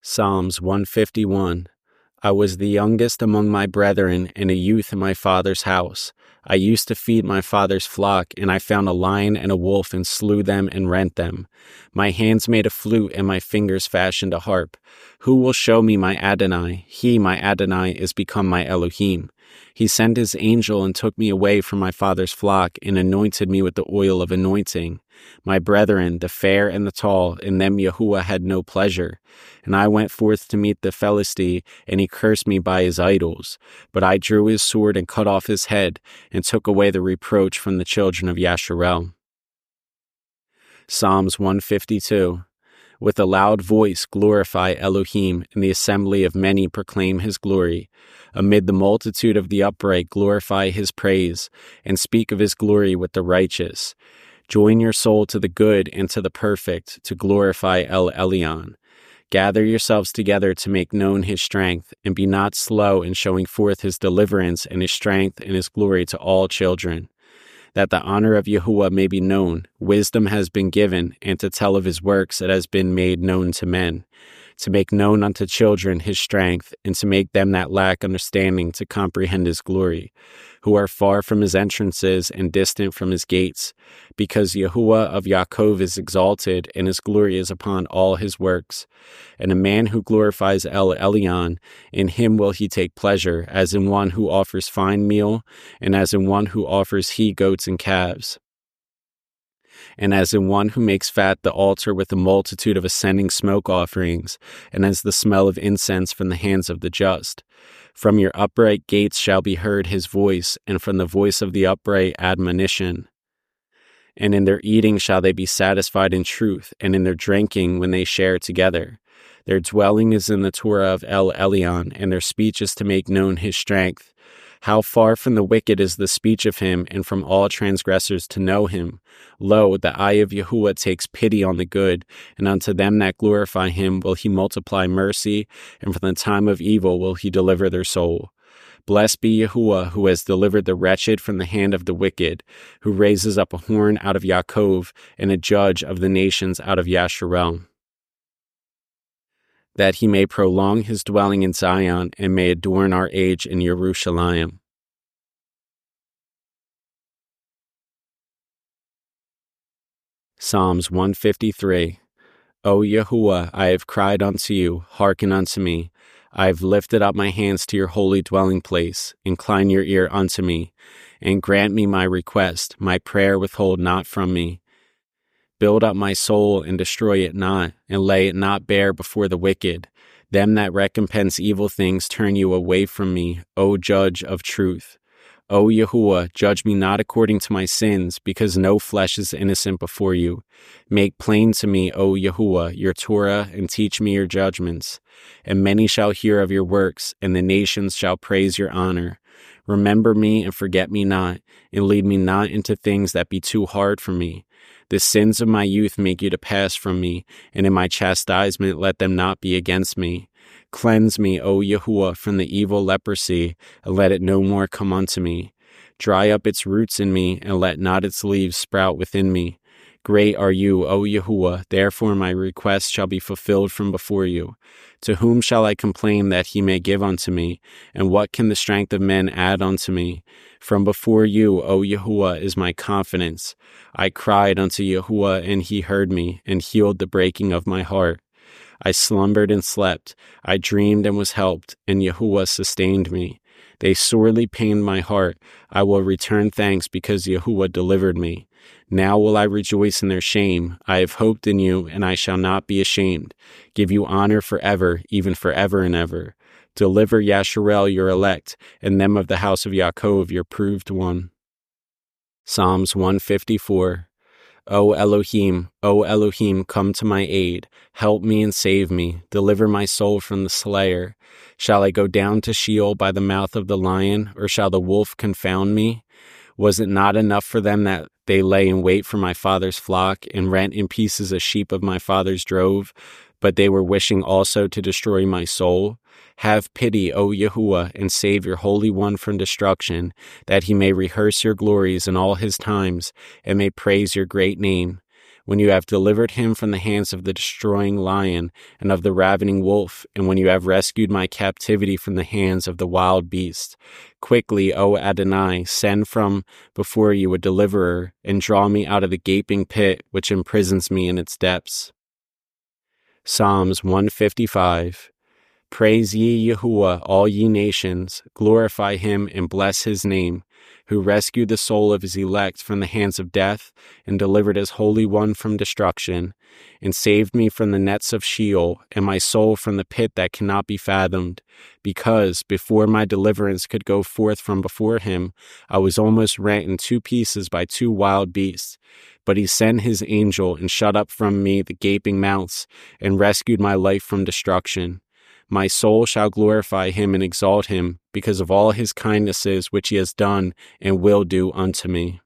Psalms 151. I was the youngest among my brethren and a youth in my father's house. I used to feed my father's flock, and I found a lion and a wolf and slew them and rent them. My hands made a flute and my fingers fashioned a harp. Who will show me my Adonai? He, my Adonai, is become my Elohim. He sent his angel and took me away from my father's flock and anointed me with the oil of anointing. My brethren, the fair and the tall, in them Yahuwah had no pleasure. And I went forth to meet the Philistine, and he cursed me by his idols. But I drew his sword and cut off his head, and took away the reproach from the children of Yasharel. Psalms 152. With a loud voice glorify Elohim, in the assembly of many proclaim his glory. Amid the multitude of the upright glorify his praise, and speak of his glory with the righteous. Join your soul to the good and to the perfect, to glorify El Elyon. Gather yourselves together to make known his strength, and be not slow in showing forth his deliverance and his strength and his glory to all children. That the honor of Yahuwah may be known, wisdom has been given, and to tell of his works it has been made known to men. To make known unto children his strength, and to make them that lack understanding to comprehend his glory, who are far from his entrances and distant from his gates, because Yahuwah of Yaakov is exalted, and his glory is upon all his works. And a man who glorifies El Elyon, in him will he take pleasure, as in one who offers fine meal, and as in one who offers he-goats and calves. And as in one who makes fat the altar with a multitude of ascending smoke offerings, and as the smell of incense from the hands of the just. From your upright gates shall be heard his voice, and from the voice of the upright admonition. And in their eating shall they be satisfied in truth, and in their drinking when they share together. Their dwelling is in the Torah of El Elyon, and their speech is to make known his strength. How far from the wicked is the speech of him, and from all transgressors to know him. Lo, the eye of Yahuwah takes pity on the good, and unto them that glorify him will he multiply mercy, and from the time of evil will he deliver their soul. Blessed be Yahuwah, who has delivered the wretched from the hand of the wicked, who raises up a horn out of Yaakov, and a judge of the nations out of Yasharel. That he may prolong his dwelling in Zion, and may adorn our age in Jerusalem. Psalms 153. O Yahuwah, I have cried unto you, hearken unto me. I have lifted up my hands to your holy dwelling place. Incline your ear unto me, and grant me my request. My prayer withhold not from me. Build up my soul and destroy it not, and lay it not bare before the wicked. Them that recompense evil things turn you away from me, O Judge of truth. O Yahuwah, judge me not according to my sins, because no flesh is innocent before you. Make plain to me, O Yahuwah, your Torah, and teach me your judgments. And many shall hear of your works, and the nations shall praise your honor. Remember me and forget me not, and lead me not into things that be too hard for me. The sins of my youth make you to pass from me, and in my chastisement let them not be against me. Cleanse me, O Yahuwah, from the evil leprosy, and let it no more come unto me. Dry up its roots in me, and let not its leaves sprout within me. Great are you, O Yahuwah, therefore my request shall be fulfilled from before you. To whom shall I complain that he may give unto me? And what can the strength of men add unto me? From before you, O Yahuwah, is my confidence. I cried unto Yahuwah, and he heard me, and healed the breaking of my heart. I slumbered and slept. I dreamed and was helped, and Yahuwah sustained me. They sorely pained my heart. I will return thanks because Yahuwah delivered me. Now will I rejoice in their shame. I have hoped in you, and I shall not be ashamed. Give you honor forever, even forever and ever. Deliver Yasharel your elect, and them of the house of Yaakov your proved one. Psalms 154. O Elohim, come to my aid. Help me and save me. Deliver my soul from the slayer. Shall I go down to Sheol by the mouth of the lion, or shall the wolf confound me? Was it not enough for them that they lay in wait for my father's flock, and rent in pieces a sheep of my father's drove, but they were wishing also to destroy my soul? Have pity, O Yahuwah, and save your Holy One from destruction, that he may rehearse your glories in all his times, and may praise your great name. when you have delivered him from the hands of the destroying lion and of the ravening wolf, and when you have rescued my captivity from the hands of the wild beast. Quickly, O Adonai, send from before you a deliverer, and draw me out of the gaping pit which imprisons me in its depths. Psalms 155. Praise ye Yahuwah, all ye nations, glorify him and bless his name, who rescued the soul of his elect from the hands of death, and delivered his Holy One from destruction, and saved me from the nets of Sheol, and my soul from the pit that cannot be fathomed, because, before my deliverance could go forth from before him, I was almost rent in two pieces by two wild beasts. But he sent his angel, and shut up from me the gaping mouths, and rescued my life from destruction. My soul shall glorify him and exalt him, because of all his kindnesses which he has done and will do unto me.